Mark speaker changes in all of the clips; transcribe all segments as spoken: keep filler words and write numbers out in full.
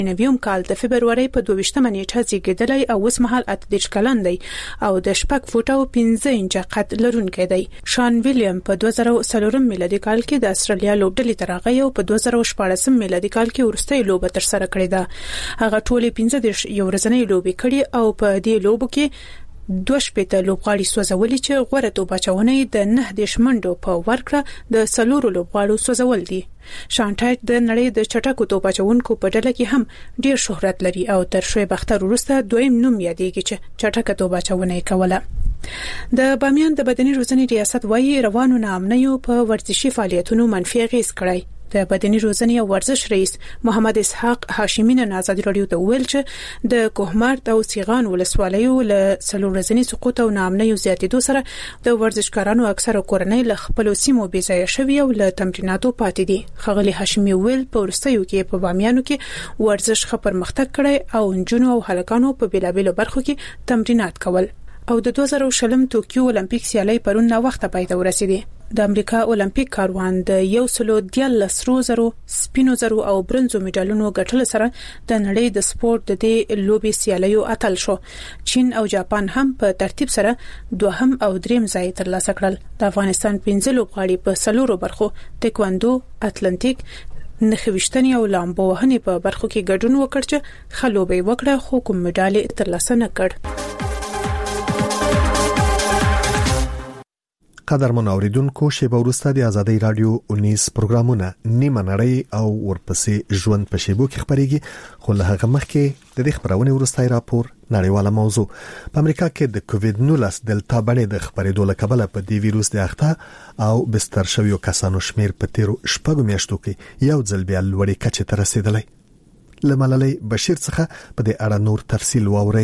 Speaker 1: نویم کال د فبرवरी په دوه نیټه زیږیدلی او اوس مهال اته دېرش کلن دی او د شپږ فوټه او پنځه انچه قد لرونکی دی. شان ویلیام په دوه زره څلور میلادي کال کې د استرالیا لوبډلې ته راغی او په دوه زره شپږ میلادي کال کې وروستۍ لوبه تر سره کړې ده. هغه ټولې پنځه دېرش یو ورځنۍ لوبې کړې او په دې لوبو کې دوه شپېته لوبغاړي سوځولي چې غوره توپ اچونې د نه دېرش منډو په ورکړه د څلورو لوبغاړو سوځول دي. شانټایټ د نړۍ د چټکو توپ اچونکو په ډله کې هم ډیر شهرت لري او تر شعیب اختر وروسته دویم نوم یادېږي چې چټکه توپ اچونه کوله. د بامیان د بدني روزنې ریاست وايي روانو ناامنیو په ورزشي فعالیتونو منفي اغیز کړی. د بدني روزنې او ورزش رئیس محمد اسحاق هاشمي نن آزادي رادیو ته ویل چې د کوهمارت او سیغان ولسوالیو له څلور ورځني سقوط او ناامنیو زیاتېدو سره د ورزشکارانو اکثره کورنۍ له خپل سیمو بې ځایه شوي او له تمریناتو پاتې دي. ښاغلي هاشمي ویل په وروستیو کې په بامیانو کې ورزش ښه پرمختګ کړی او نجونو او هلکانو په بیلابیلو برخو کې تمرینات کول او د دوه زره شلم توکیو اولمپیک سیالۍ پرون نا وخته پای ته ورسېدې. د امریکا اولمپیک کاروان د یو سلو دیارلس سرو زرو سپینو زرو او برنزو میډالونو ګټلو سره د نړۍ د سپورت د دې لوبي سیالیو اتل شو. چین او جاپان هم په ترتیب سره دوهم او دریم ځای ترلاسه کړل. د افغانستان پنځه لوبغاړي په څلورو برخو تکواندو، اتلانتیک، نخويشتنی او لامبو وهنې په برخو کې ګډون وکړ چې خلوبې وکړه خو کوم میډال ترلاسه نه کړ.
Speaker 2: قدرمن اوریدونکو شیبه وروسته د ازادي رادیو انیس پروګرامونه نیمه نړۍ او ورپسې ژوند په شیبو کې خبريږي. خو له هغه مخکې د دې خبرونه وروستای راپور نړیواله موضوع. په امریکا کې د کووید نولس دلتا باندې د خبرېدو لکبله په دې ویروس د اخته او بستر شویو کسانو شمیر په تیرو شپږو میاشتو کې یو ځل بیا لوړې کچې ته رسیدلی. لمللی بشیر څخه په دې اړه نور تفصیل واوري.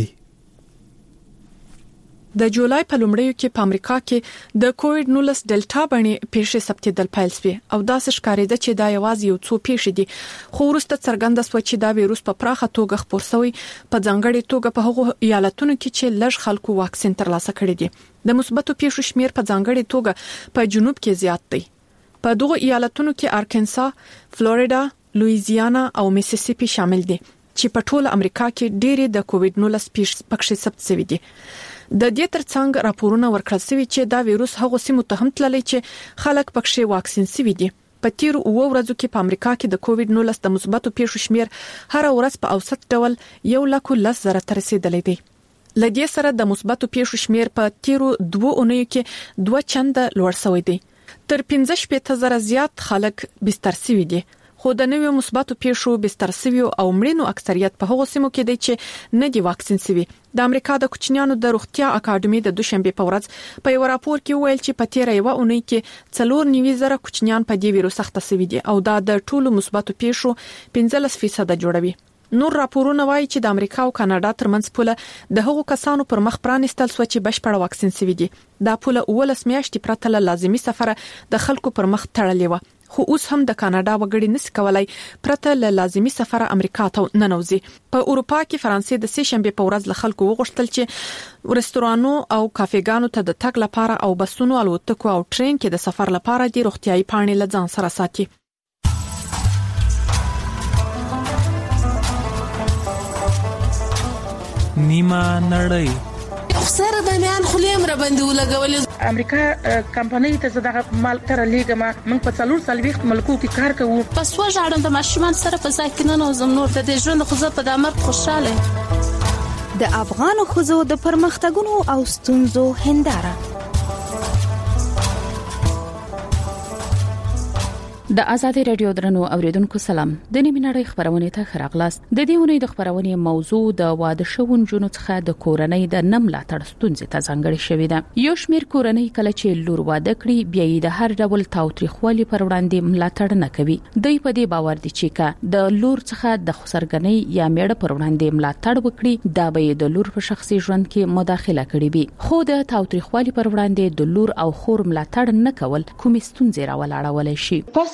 Speaker 3: د جولای په لومړیو کې په امریکا کې د کووید نولس ډیلټا باندې پیښې ثبتېدل پیل شوې او دا ښکارېده چې دا یوازې یو څو پیښې دي، خو وروسته څرګنده شو چې دا وایروس په پراخه توګه خپور شوی په ځانګړي توګه په هغو ایالتونو کې چې لږ خلکو واکسین ترلاسه کړی دي. د مثبتو پیښو شمیر په ځانګړي توګه په جنوب کې زیات دی. په دغو ایالتونو کې ارکانسا، فلوریدا، لویزیانا او میسیسیپي شامل دي چې په ټول امریکا کې ډېری د کووید نولس پیښې پکې ثبت شوي دي. د دې ترڅنګ راپورونه ورکړل شوي چې دا وایروس هغه سیمو ته هم تللی چې خلک پکې واکسین شوي دي. په تیر اوه ورځو کې په امریکا کې د کووید نولس د مثبتو پیښو شمیر هر ورځ په اوسط ډول یو لک لس زره ته رسیدلی دی. لدې سره د مثبتو پیښو شمیر په تیرو دوه اونیو کې دوه چنده لوړ شوی دی. تر پنځه شپېته زره زیات خلک بستر شوي دي. خو د نویو مثبتو پیښو بستر شوی او مړینو اکثریت په هغو سیمو کې دی چې نه دي واکسین شوي. د امریکا د کوچنیانو د روغتیا اکاډمي د دوشنبه په ورځ په یو راپور کې ویل چې په تیر یو اونۍ کې څلور نیوي زره کوچنیان په دې ویروس اخته شوي دي او دا د ټولو مثبتو پیښو پنځلس فیصد جوړوي. نور راپورونه وایي چې د امریکا او کاناډا ترمنځ پوله د هغو کسانو پر مخ پرانستل سو چې بشپړ واکسین شوي دي. دا پوله اولس میاشتې پرته له لازمي سفره د خلکو پر مخ تړلې و، خو اوس هم د کاناډا وګړي نس کولای پرته له لازمي سفره امریکا ته ننوځي. په اروپا کې فرانسې د سه شنبه په ورځ له خلکو وغوښتل چې ورستورانو او کافيګانو ته د تګ لپاره او بسونو الوتکو او ټرین کې د سفر لپاره د روغتيایي پاڼې له ځان سره ساتي.
Speaker 4: نیمه نړۍ
Speaker 5: سره د میان خلیم را باندې ولګولې.
Speaker 6: امریکا کمپنۍ ته زداغه مال تر لیګه ما موږ په څلور سال وخت ملکو کې کار کوو.
Speaker 5: پس وژاړم د ماشومان سره په ځای کې نه نوزم نور د ژوند خو زه په دمر خوشاله.
Speaker 7: د افغان خوځو د پرمختګونو او ستونزو هنداره.
Speaker 8: د ازادي رادیو درنو اوریدونکو سلام. د نیمه نړۍ خبرونه ته خراغلاست. د دې ونې د خبرونه موضوع د واده شوون جنو څخه د کورنۍ د نم لا تړ ستونزې ته ځانګړې شوې ده. یو شمیر کورنۍ کله چې لور واده کړي بیا یې د هر ډول تاوتریخوالي پر وړاندې ملاتړ نه کوي. دوی په دې باور دي چې کا د لور څخه د خسرګنۍ یا میړه پر وړاندې ملاتړ وکړي دا به د لور په شخصي ژوند کې مداخله کړي وي. خو د تاوتریخوالي پر وړاندې د لور او خور ملاتړ نه کول کومې ستونزې راولاړولای شي.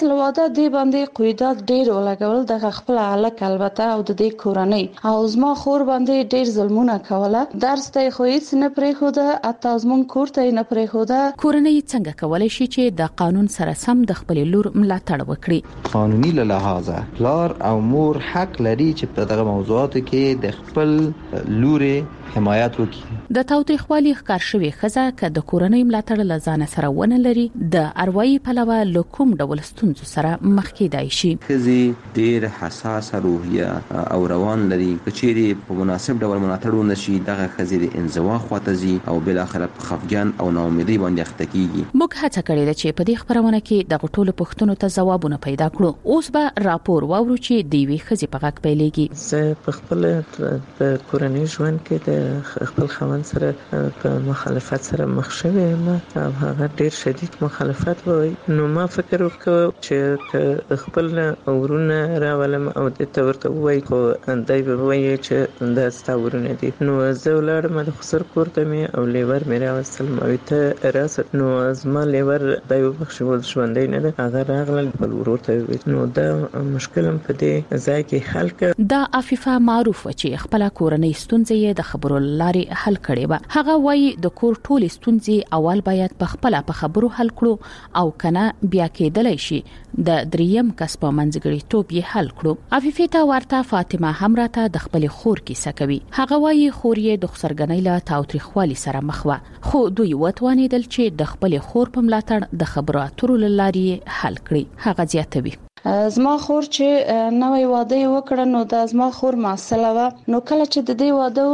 Speaker 9: پس له واده دی باندې قیودات ډیر ولګول د خپل علاقه البته او د دې کورنۍ او زما خور باندې ډیر ظلمونه کوله. درس ته خو هیڅ نه پرېښوده، اته زمون کور ته نه پرېښوده.
Speaker 8: کورنۍ څنګه کولای شي چې د قانون سره سم د خپل لور ملاتړ وکړي؟
Speaker 10: قانوني له لحاظه پلار او مور حق لري چې په دغه موضوعاتو کې د خپل لوري حمایت وکړي.
Speaker 8: د تاوتریخوالي ښکار شوی خزه ک د کورنۍ ملاتړ لزانه سره ونه لري د اروایي پلوه لکوم ډول ستونزو سره مخ کېدای شي.
Speaker 11: خزي ډیر حساسه روحیه او روان لري، کچېری په مناسب ډول ملاتړ ونشي دغه خزي د انزوا خواتزي او بل اخر په خفګان او ناامیدي باندې اخته کیږي.
Speaker 8: موږ هڅه کړې ده چې په دې خبرونه کې د غټولو پښتنو ته ځوابونه پیدا کړو. اوس به راپور واورو چې د وی خزي په غږ پیلېږي.
Speaker 12: زه په خپل په کورنۍ ژوند کې د خپل خوند سره په مخالفت سره مخ شوم او هغه ډیر شدید مخالفت وای. نو ما فکر وکړ چې خپل اورونه راولم او د تورته وای کو اندای به وای چې د ستاورونه دي. نو زه ولړم د خسر کوړته می او لیور مې راوستل مې ته راست. نو زما لیور دایو بخښول ژوندې نه ده، هغه راغله بل ورته. نو دا مشکل په دې ځای کې حل کړ.
Speaker 8: دا عفیفه معروف چې خپل کورنۍ ستونزې د خبرو لاري حل کړي به. هغه وایي د کور ټول ستونزې اول باید په خپل په خبرو حل کړو او کنه بیا کېدلای شي د دریم کس په منځګړی توپ یې حل کړو. عفیفه ته ورته فاطمه هم راته د خپل خور کیسه کوي. هغه وایي خور یې د خسرګنۍ له تاوتریخوالي سره مخ و، خو دوی وتوانیدل چې د خپل خور په ملاتړ د خبرو اترو لاري حل کړي. هغه زیاتوي
Speaker 9: زما خور چې نوې واده وکړه نو د زما خور معسله و. نو کله چې د دې واده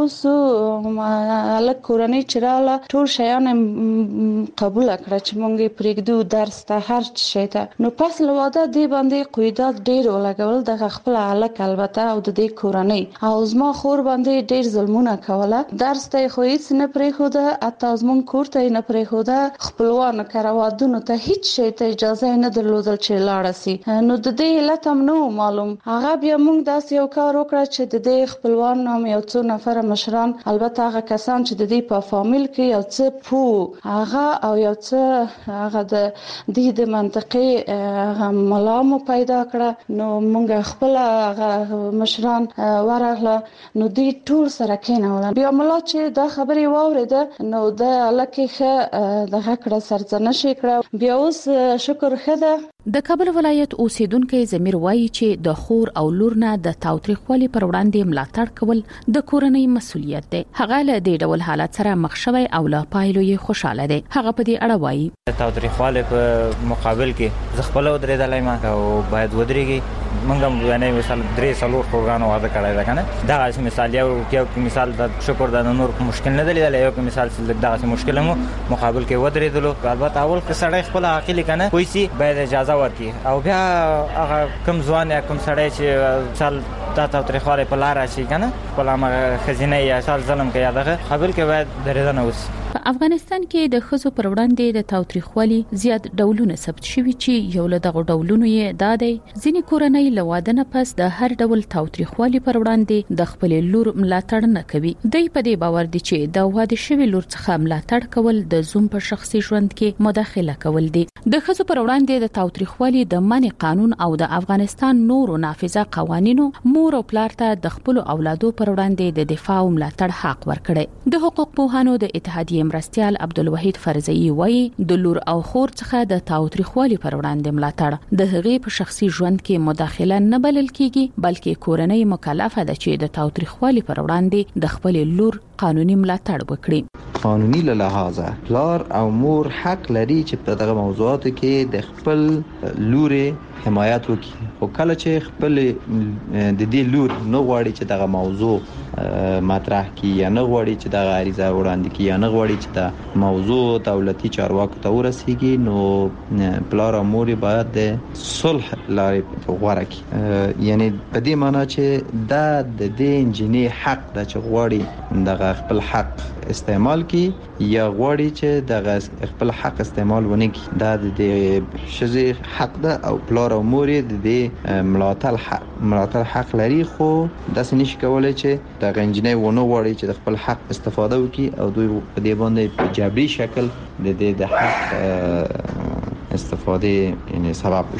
Speaker 9: وسو الک کورنۍ چراله ټول شیان قبول کړ چې مونږه پرېږدو درس ته هر شي ته. نو پس له واده دی باندې قیودات ډیر ولګول د خپل الک البته او د دې کورنۍ او زما خور باندې ډیر ظلمونه کوله. درس ته خو هیڅ نه پرېښوده، اته زمون کور ته نه پرېښوده. خپلوان کاروادونو ته هیڅ شي ته اجازه نه درلودل چې لاړ شي. نو د دې علت هم نو معلوم. هغه بیا موږ داس یو کار وکړ چې د دې خپلوان نوم یو څو نفر مشران، البته هغه کسان چې د دې په فامیل کې یو څه پو هغه او یو څه هغه د دې د منطقې هغه ملامو پیدا کړ. نو موږ خپل هغه مشران ورغله نو دې ټول سره کېنول. بیا ملا چې دا خبري واورېده نو د لکه د هکړه سرزنشي کړ. بیا اوس شکر خده.
Speaker 8: د کابل ولایت اوسیدونکو زمیر وایي چې د خور او لور نه د تاوتریخوالي پر وړاندې ملاتړ کول د کورنۍ مسولیت دی. هغه له دې ډول حالت سره مخ شوی او له پایلو یې خوشاله دی. هغه په دې اړه وایي
Speaker 13: د تاوتریخوالي په مقابل کې زه خپل ودرېدلای ما او باید ودرېږي. موږ یعنی مثال درې سلور پروګرام واده کړی دا کنه دا مثال یو یو مثال د شکر د نور مشکل نه دی لیدل. یو مثال دغه مشکل مو مقابل کې ودرېدلو. البته اول کې سړی خپل عقل کنه کوئی سي باید اجازه ورکړي او بیا هغه کم ځوان یا کم سړی چې سال تا تاوتریخوالي په لار شي کنه خپل هغه خزینه یا سال ظلم کوي دغه قبل کې باید درېدنه وسی.
Speaker 8: په افغانستان کې د خزو پر وړاندې د تاوتریخوالي زیات ډولونه ثبت شوي چې یو له دغه ډولونو یې دا دی ځینې کورنۍ له واده نه پس د هر ډول تاوتریخوالي پر وړاندې د خپل لور ملاتړ نه کوي. دوی په دې باور دي چې د واده شوی لور څخه ملاتړ کول د زوم په شخصي ژوند کې مداخله کول دي. د خزو پر وړاندې د تاوتریخوالي د منع قانون او د افغانستان نورو نافذه قوانینو مور او پلار ته د خپل اولادو پر وړاندې د دفاع او ملاتړ حق ورکړي. د حقوق پوهانو د اتحادیې مرستيال عبدالوحید فرزئی وایي د لور او خور څخه د تاوتریخوالي پر وړاندې ملاتړ د هغې په شخصي ژوند کې مداخله نه بلل کیږي بلکې کورنۍ مکلفه ده چې د تاوتریخوالي پر وړاندې د خپل لور قانوني ملاتړ وکړي.
Speaker 10: قانوني له لحاظه پلار او مور حق لري چې په دغه موضوعاتو کې د خپل لوري حمایت وکړي. او کله چې خپل د دې لور نه غواړي چې دغه موضوع مطرح کړي یا نه غواړي چې دغه عریضه وړاندې کړي یا نه غواړي چې دا موضوع دولتي چارواکو ته ورسیږي نو پلار او مور باید د صلح لارې غوره کړي. یعنی په دې معنی چې دا د دې انجینې حق د چې غواړي دغه خپل حق استعمال کړي یا غواړي چې دغه خپل حق استعمال ونه کړي. دا د دې شذې حق ده او پلار او مور د دې ملاتړ حق ملاتړ حق لري. خو داسې نشي کولای چې د غنجنې ونه وړي چې د خپل حق استفاده وکړي او دوی په دې باندې په جبري شکل د دې د حق استفاده یعنی سبب وشي.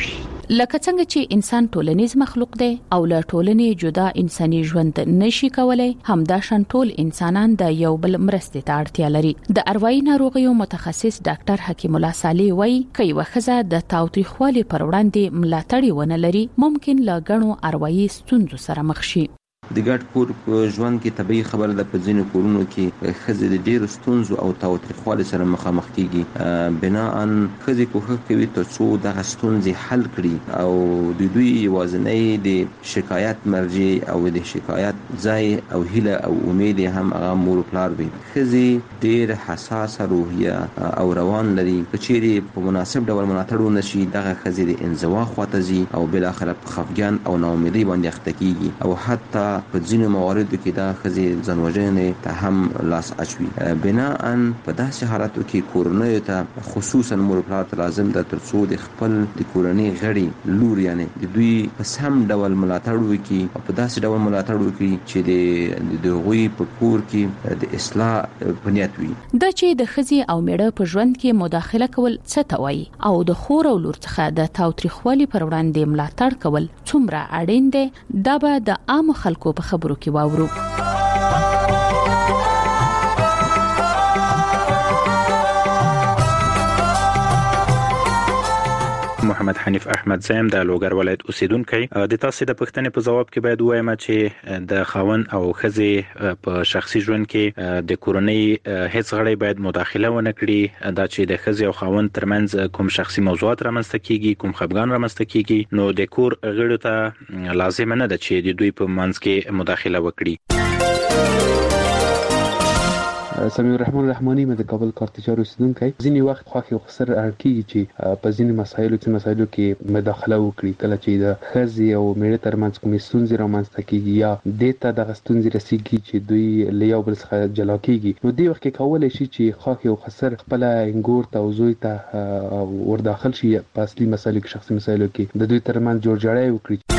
Speaker 8: لکه څنګه چې انسان ټولنیز مخلوق دی او له ټولنې جدا انساني ژوند نشي کولای، همدا شان ټول انسانان د یو بل مرستې ته اړتیا لري. د اروايي ناروغیو متخصص ډاکټر حکیم الله صالح وایي کوي وخزه د تاوتریخوالي پر وړاندې ملاتړ ونه لري، ممکن لا غنو اروايي ستونزو سره مخ شي.
Speaker 11: د ګډ کور په ژوند کې طبيعي خبره ده، په ځینو کورونو کې ښځې د ډېرو ستونزو او تاوتریخوالي سره مخامخ کیږي. بناءً ښځې کوښښ کوي ترڅو دغه ستونزې حل کړي او د دوی یوازینی د شکایت مرجع او د شکایت ځای او هیله او امید هم هغه مور پلار وي. ښځې ډېر حساسه روحیه او روان لري، که چیرې په مناسب ډول ملاتړ ونشي دغه ښځې د انزوا خواته ځي او بالاخره په خفګان او ناامیدۍ باندې اخته کیږي او حتی په ځینو مواردو کې دا ښځې ځانوژنې ته هم لاس اچوي. بناءً په داسې حالاتو کې کورنیو ته خصوصا مور پلار ته لازم ده ترڅو د خپل د کورنۍ غړي لور یعنی د دوی په سم ډول ملاتړ وکړي او په داسې ډول ملاتړ وکړي چې د دوی په کور کې د اصلاح بنیاد وي.
Speaker 8: د چې د ښځې او میړه په ژوند کې مداخله کول څه ته وایي او د خور او لور څخه د تاوتریخوالي پر وړاندې ملاتړ کول څومره اړین دي، دا به د عام خلکو په خبرو کې واورو.
Speaker 14: محمد حنیف احمد زم د لوګر ولایت اوسیدونکی. د تاسو د پښتنې په جواب کې باید وایم چې د خاون او ښځې په شخصي ژوند کې د کورنۍ هیڅ غړی باید مداخله ونه کړي. دا چې د ښځې او خاون ترمنځ کوم شخصي موضوعات رامنځته کیږي، کوم خفګان رامنځته کیږي، نو د کور غړو ته لازم نه ده چې د دوی په منځ کې مداخله وکړي.
Speaker 15: سمیع الرحمن رحمانی مې د کابل کارتجار اوسیدونکی. ځینې وخت خوښ او خسر اړکیږي چې په ځینې مسایلو کې مسایلو کې مداخله وکړي، کله چې د ښځې او میړه ترمنځ کومې ستونزې رامنځته کیږي یا د ته دغه ستونزې رسیږي چې دوی له یو بل څخه جلا کیږي، نو دې وخت کې کولای شي چې خوښ او خسر خپل انګور ته او زوی ته ور داخل شي په اصلي مسایلو کې، شخصي مسایلو کې د دوی ترمنځ جوړجاړی وکړي.